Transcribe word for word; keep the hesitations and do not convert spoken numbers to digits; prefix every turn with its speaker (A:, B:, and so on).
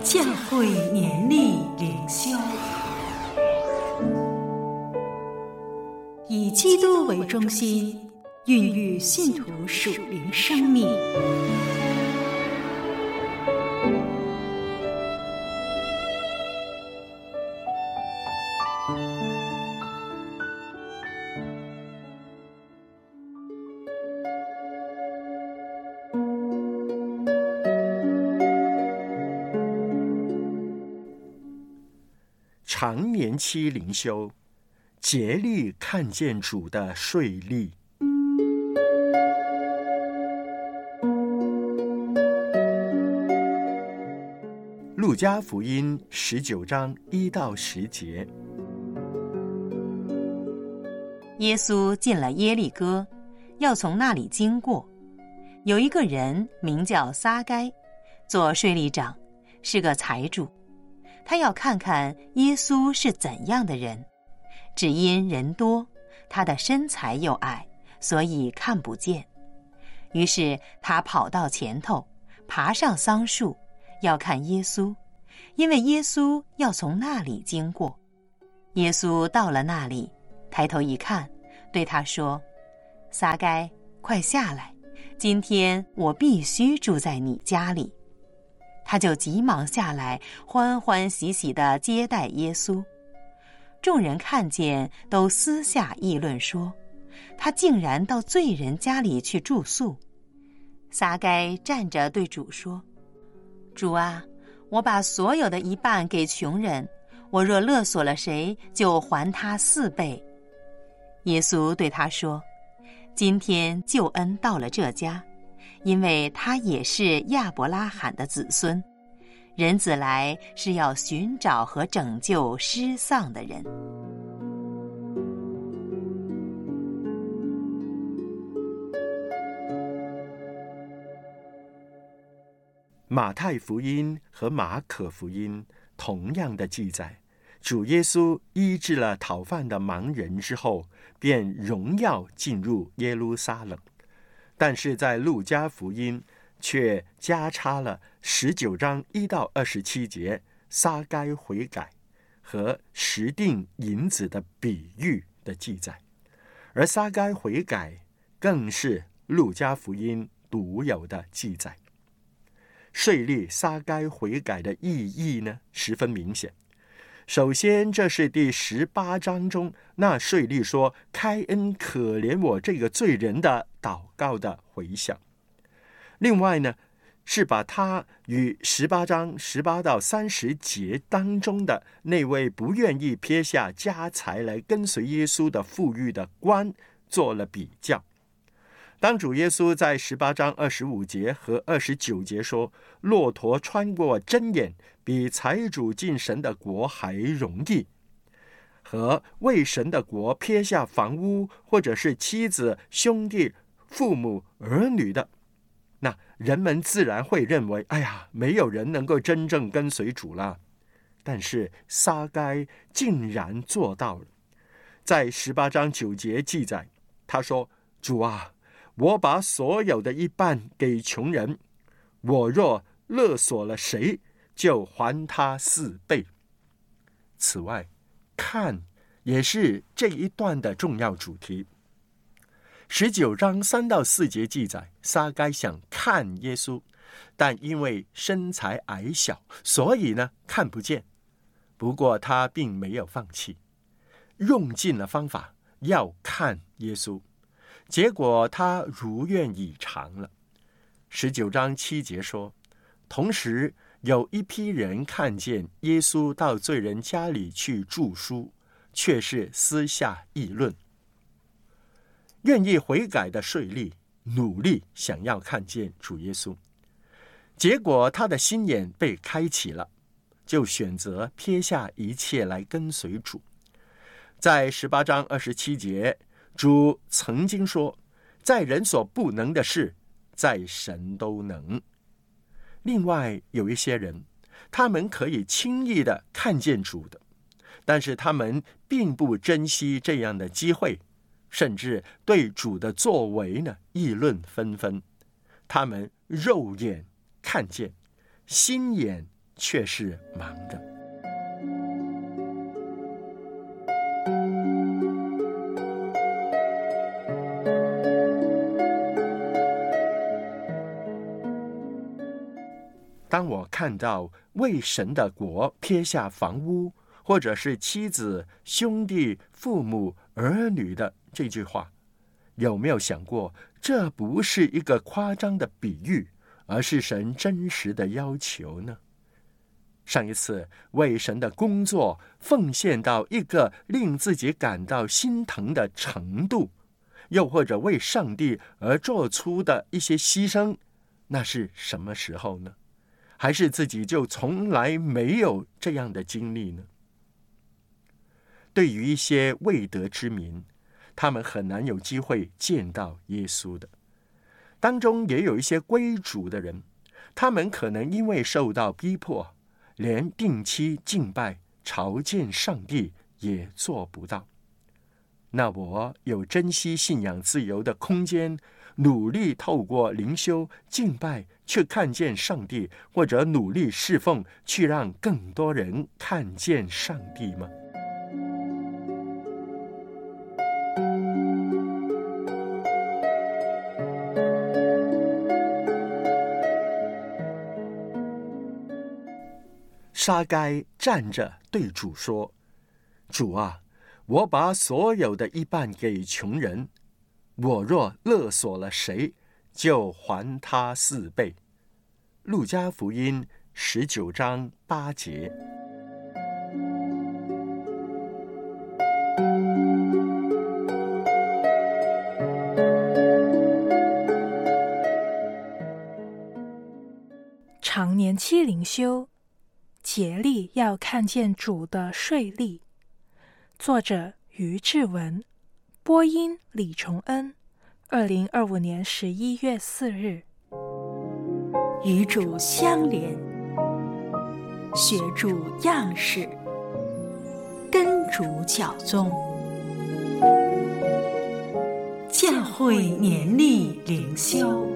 A: 教会年历灵修，以基督为中心，孕育信徒属灵生命。
B: 长年期灵修，竭力看见主的税吏。路加福音十九章一到十节。
C: 耶稣进了耶利哥，要从那里经过。有一个人名叫撒该，做税吏长，是个财主。他要看看耶稣是怎样的人，只因人多，他的身材又矮，所以看不见。于是他跑到前头，爬上桑树，要看耶稣，因为耶稣要从那里经过。耶稣到了那里，抬头一看，对他说：撒该，快下来，今天我必须住在你家里。他就急忙下来，欢欢喜喜地接待耶稣。众人看见，都私下议论说，他竟然到罪人家里去住宿。撒该站着对主说：主啊，我把所有的一半给穷人，我若勒索了谁，就还他四倍。耶稣对他说：今天救恩到了这家，因为他也是亚伯拉罕的子孙，人子来是要寻找和拯救失丧的人。
B: 马太福音和马可福音同样的记载，主耶稣医治了讨饭的盲人之后，便荣耀进入耶路撒冷。但是在路加福音却加插了十九章一到二十七节撒该悔改和十锭银子的比喻的记载，而撒该悔改更是路加福音独有的记载。税吏撒该悔改的意义呢，十分明显。首先，这是第十八章中那税吏说开恩可怜我这个罪人的祷告的回响。另外呢，是把他与十八章十八到三十节当中的那位不愿意撇下家财来跟随耶稣的富裕的官做了比较。当主耶稣在十八章二十五节和二十九节说骆驼穿过针眼比财主进神的国还容易，和为神的国撇下房屋或者是妻子、兄弟、父母、儿女的，那人们自然会认为，哎呀，没有人能够真正跟随主了。但是撒该竟然做到了。在十八章九节记载，他说：主啊，我把所有的一半给穷人，我若勒索了谁，就还他四倍。此外，看也是这一段的重要主题。十九章三到四节记载，撒该想看耶稣，但因为身材矮小，所以呢看不见。不过他并没有放弃，用尽了方法要看耶稣，结果他如愿以偿了。十九章七节说，同时有一批人看见耶稣到罪人家里去住宿，却是私下议论。愿意悔改的税吏努力想要看见主耶稣，结果他的心眼被开启了，就选择撇下一切来跟随主。在十八章二十七节，主曾经说，在人所不能的事，在神都能。另外有一些人，他们可以轻易的看见主的，但是他们并不珍惜这样的机会，甚至对主的作为呢议论纷纷。他们肉眼看见，心眼却是忙的。当我看到为神的国撇下房屋，或者是妻子、兄弟、父母、儿女的这句话，有没有想过，这不是一个夸张的比喻，而是神真实的要求呢？上一次为神的工作奉献到一个令自己感到心疼的程度，又或者为上帝而做出的一些牺牲，那是什么时候呢？还是自己就从来没有这样的经历呢？对于一些未得之民，他们很难有机会见到耶稣的。当中也有一些归主的人，他们可能因为受到逼迫，连定期敬拜、朝见上帝也做不到。那我有珍惜信仰自由的空间，努力透过灵修敬拜去看见上帝，或者努力侍奉去让更多人看见上帝吗？撒该站着对主说：主啊，我把所有的一半给穷人，我若勒索了谁，就还他四倍。路加福音十九章八节。
D: 常年期灵修，竭力要看见主的税吏。作者于志文，播音李崇恩。二零二五年十一月四日。
A: 与主相连，学主样式，跟主教宗。教会年历灵修。